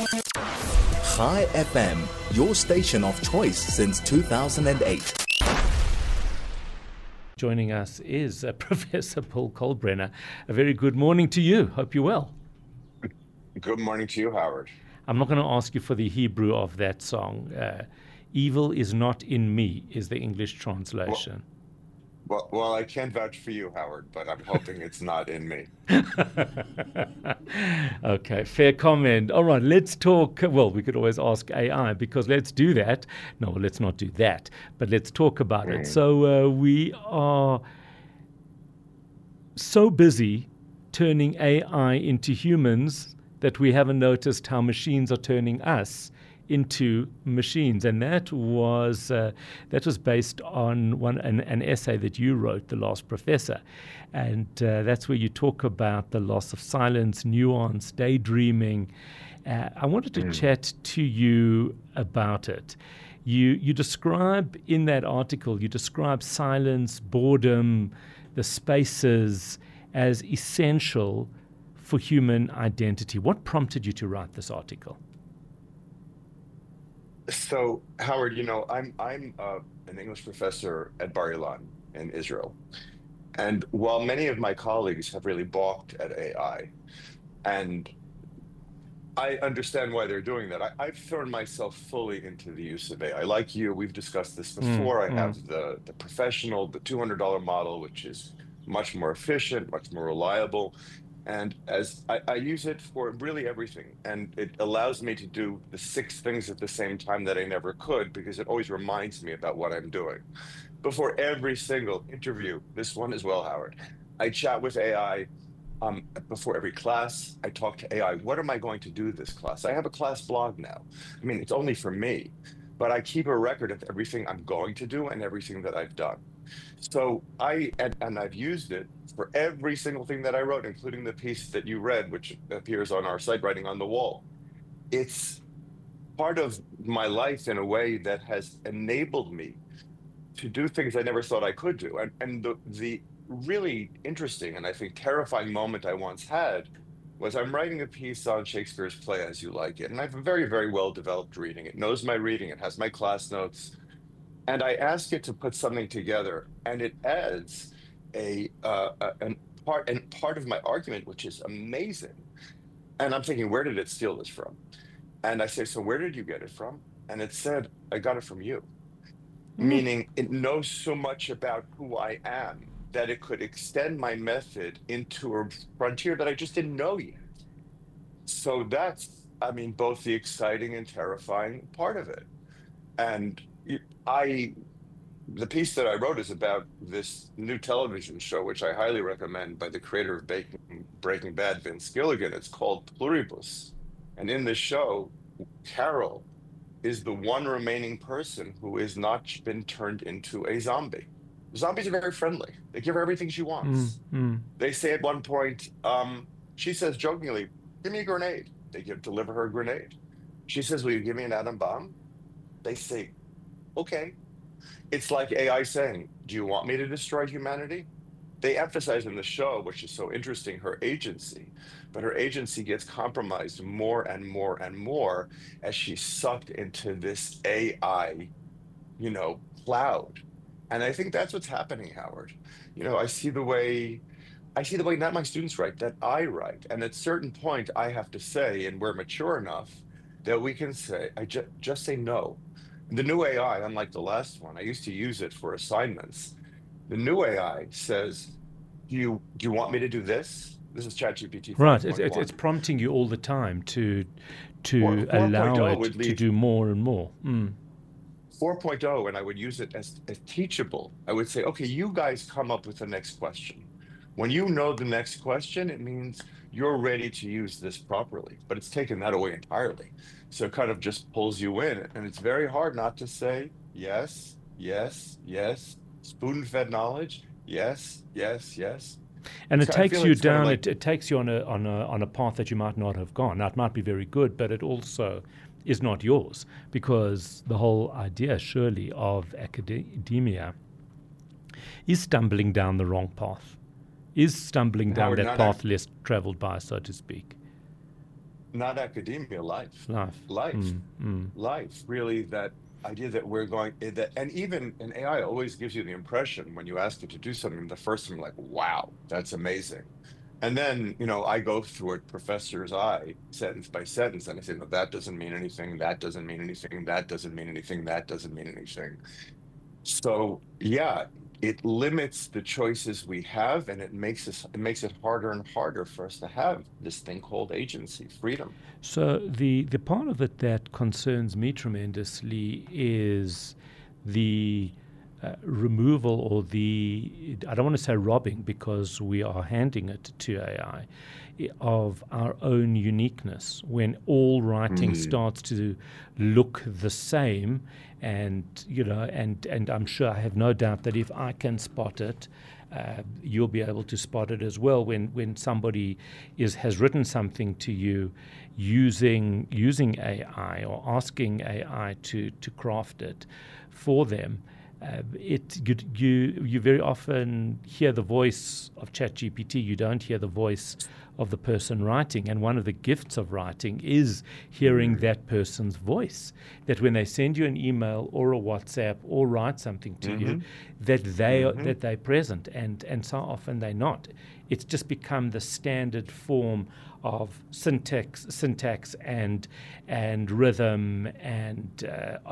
Chai FM, your station of choice since 2008. Joining us is Professor Paul Kalkbrenner. A very good morning to you. Hope you're well. Good morning to you, Howard. I'm not going to ask you for the Hebrew of that song. Evil is not in me is the English translation. Well, I can't vouch for you, Howard, but I'm hoping it's not in me. Okay, fair comment. All right, let's talk. Well, we could always ask AI because let's do that. No, let's not do that, but let's talk about it. So we are so busy turning AI into humans that we haven't noticed how machines are turning us into machines, and that was based on an essay that you wrote, The Last Professor, and that's where you talk about the loss of silence, nuance, daydreaming. I wanted to chat to you about it. You describe in that article, you describe silence, boredom, the spaces as essential for human identity. What prompted you to write this article? So, Howard, I'm an English professor at Bar Ilan in Israel. And while many of my colleagues have really balked at AI, and I understand why they're doing that, I've thrown myself fully into the use of AI. Like you, we've discussed this before. I have the professional, the $200 model, which is much more efficient, much more reliable. And as I use it for really everything, and it allows me to do the 6 things at the same time that I never could, because it always reminds me about what I'm doing. Before every single interview, this one as well, Howard, I chat with AI. Before every class, I talk to AI. What am I going to do this class? I have a class blog now. I mean, it's only for me, but I keep a record of everything I'm going to do and everything that I've done. So I've used it for every single thing that I wrote, including the piece that you read, which appears on our site, Writing on the Wall. It's part of my life in a way that has enabled me to do things I never thought I could do. And the really interesting and I think terrifying moment I once had was I'm writing a piece on Shakespeare's play As You Like It. And I have a very, very well-developed reading. It knows my reading. It has my class notes. And I ask it to put something together, and it adds part of my argument, which is amazing. And I'm thinking, where did it steal this from? And I say, so where did you get it from? And it said, I got it from you. Meaning it knows so much about who I am that it could extend my method into a frontier that I just didn't know yet. So that's, both the exciting and terrifying part of it. And the piece that I wrote is about this new television show, which I highly recommend, by the creator of Breaking Bad, Vince Gilligan. It's called Pluribus. And in this show, Carol is the one remaining person who has not been turned into a zombie. Zombies are very friendly. They give her everything she wants. They say at one point, she says jokingly, give me a grenade. They deliver her a grenade. She says, will you give me an atom bomb? They say, okay. It's like AI saying, do you want me to destroy humanity? They emphasize in the show, which is so interesting, her agency. But her agency gets compromised more and more and more as she's sucked into this AI, cloud. And I think that's what's happening, Howard. I see the way not my students write, that I write. And at a certain point, I have to say, and we're mature enough, that we can say, just say no. The new AI, unlike the last one, I used to use it for assignments. The new AI says, do you want me to do this? This is ChatGPT 5.1. Right, it's prompting you all the time to allow it to do more and more. 4.0, and I would use it as teachable. I would say, okay, you guys come up with the next question. When you know the next question, it means you're ready to use this properly. But it's taken that away entirely. So it kind of just pulls you in. And it's very hard not to say yes, yes, yes, spoon-fed knowledge, yes, yes, yes. And it takes you down. It takes you on a path that you might not have gone. Now, it might be very good, but it also is not yours, because the whole idea, surely, of academia is stumbling down the wrong path, is stumbling down that path less traveled by, so to speak. not academia, life, Life. life, Mm, mm, life. Really, that idea that we're going that, and even an AI always gives you the impression when you ask it to do something, the first time, like, wow, that's amazing. And then, I go through a professor's eye, sentence by sentence, and I say, no, that doesn't mean anything. That doesn't mean anything. That doesn't mean anything. That doesn't mean anything. So yeah, it limits the choices we have, and it makes it harder and harder for us to have this thing called agency, freedom. So the part of it that concerns me tremendously is the removal, or the, I don't want to say robbing because we are handing it to AI, of our own uniqueness, when all writing Mm. starts to look the same. And and I'm sure, I have no doubt that if I can spot it, you'll be able to spot it as well. When somebody has written something to you using AI, or asking AI to craft it for them, you very often hear the voice of ChatGPT. You don't hear the voice of the person writing. And one of the gifts of writing is hearing Mm. that person's voice. That when they send you an email or a WhatsApp or write something to you, Hmm. that Hmm. they're present, and so often they're not. It's just become the standard form of syntax and rhythm, and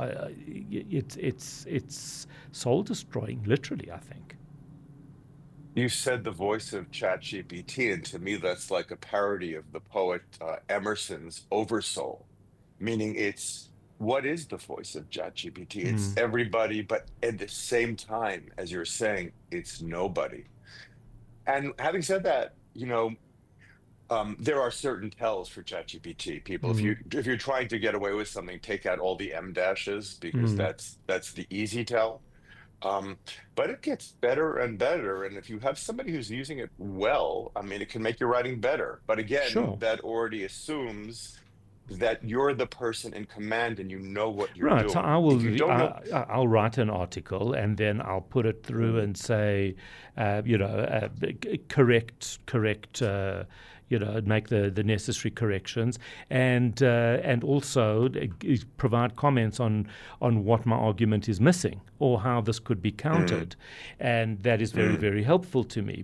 it's soul destroying, literally, I think. You said the voice of ChatGPT, and to me, that's like a parody of the poet Emerson's Oversoul, meaning it's what is the voice of ChatGPT? It's Mm. everybody, but at the same time, as you're saying, it's nobody. And having said that, there are certain tells for ChatGPT. People, if you Mm. if you're trying to get away with something, take out all the M dashes because Mm. that's the easy tell. Um, but it gets better and better, and if you have somebody who's using it well, I mean, it can make your writing better. But again, Sure. that already assumes that you're the person in command and you know what you're Right. So doing. If you don't know, I'll write an article, and then I'll put it through mm, and say, correct. Make the necessary corrections, and also provide comments on what my argument is missing, or how this could be mm, countered, and that is very, mm. very helpful to me.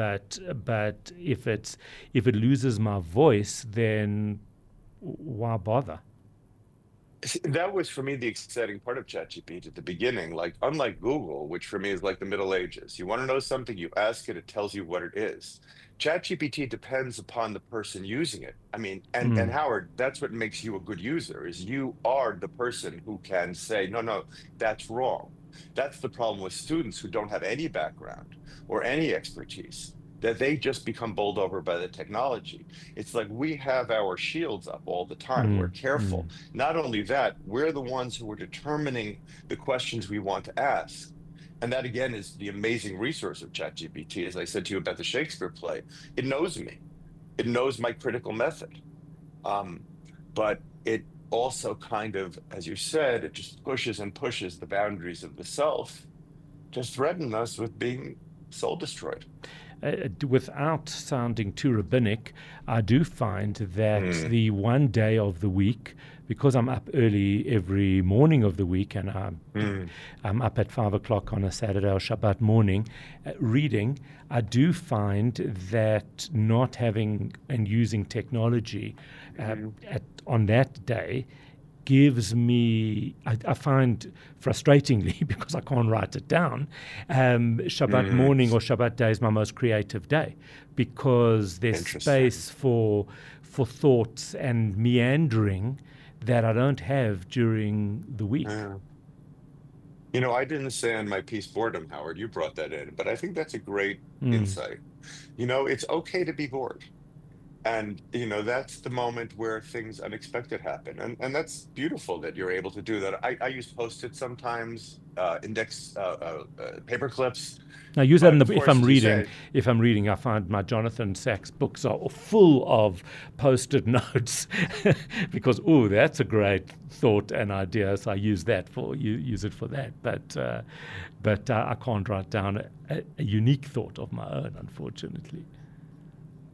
But if it loses my voice, then why bother? See, that was for me the exciting part of ChatGPT at the beginning. Like, unlike Google, which for me is like the Middle Ages, you want to know something, you ask it, it tells you what it is. ChatGPT depends upon the person using it. I mean, and Mm. Howard, that's what makes you a good user, is you are the person who can say, no, no, that's wrong. That's the problem with students who don't have any background or any expertise, that they just become bowled over by the technology. It's like we have our shields up all the time. We're Mm, careful. mm. Not only that, we're the ones who are determining the questions we want to ask. And that again is the amazing resource of ChatGPT. As I said to you about the Shakespeare play, it knows me. It knows my critical method. Um, but it also kind of, as you said, it just pushes and pushes the boundaries of the self to threaten us with being soul destroyed. Without sounding too rabbinic, I do find that Mm, the one day of the week, because I'm up early every morning of the week, and mm, I'm up at 5 o'clock on a Saturday or Shabbat morning reading, I do find that not having and using technology mm, on that day gives me, I find frustratingly, because I can't write it down, Shabbat mm. morning or Shabbat day is my most creative day, because there's Interesting. space for thoughts and meandering that I don't have during the week. Yeah. I didn't say on my piece boredom, Howard. You brought that in, but I think that's a great Mm. insight. It's okay to be bored. And, that's the moment where things unexpected happen. And that's beautiful that you're able to do that. I use Post-it sometimes, index paper clips. I use that But of if course, I'm as you reading. say, If I'm reading, I find my Jonathan Sacks books are full of post-it notes because that's a great thought and idea. So I use that use it for that. But I can't write down a unique thought of my own, unfortunately.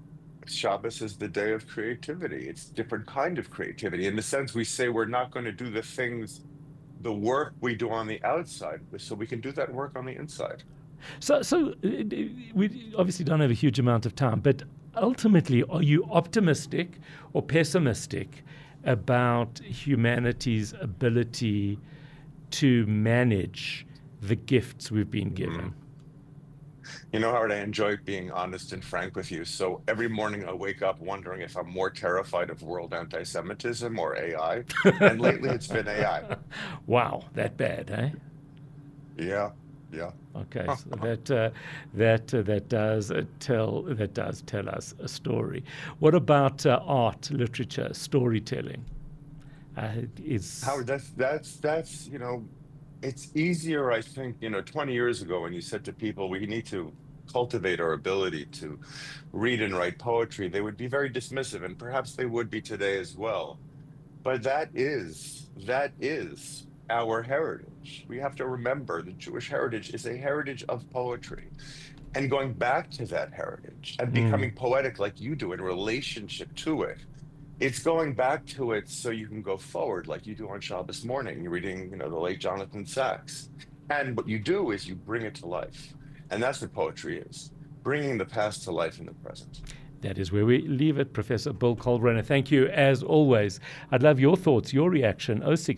Shabbos is the day of creativity. It's a different kind of creativity. In the sense, we say we're not going to do the work we do on the outside, so we can do that work on the inside. So we obviously don't have a huge amount of time, but ultimately, are you optimistic or pessimistic about humanity's ability to manage the gifts we've been given? You know, Howard, I enjoy being honest and frank with you. So every morning I wake up wondering if I'm more terrified of world anti-Semitism or AI. And lately it's been AI. Wow, that bad, eh? Yeah, yeah. Okay, so that does tell us a story. What about art, literature, storytelling? Howard, that's it's easier, I think, 20 years ago when you said to people, we need to cultivate our ability to read and write poetry, they would be very dismissive, and perhaps they would be today as well. But that is our heritage. We have to remember the Jewish heritage is a heritage of poetry. And going back to that heritage and Mm, becoming poetic like you do in relationship to it, it's going back to it so you can go forward like you do on Shabbos morning. You're reading, the late Jonathan Sacks. And what you do is you bring it to life. And that's what poetry is, bringing the past to life in the present. that is where we leave it, Professor Bill Kalkbrenner. Thank you, as always. I'd love your thoughts, your reaction,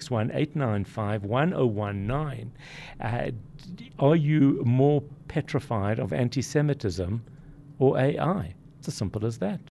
061-895-1019. Are you more petrified of anti-Semitism or AI? It's as simple as that.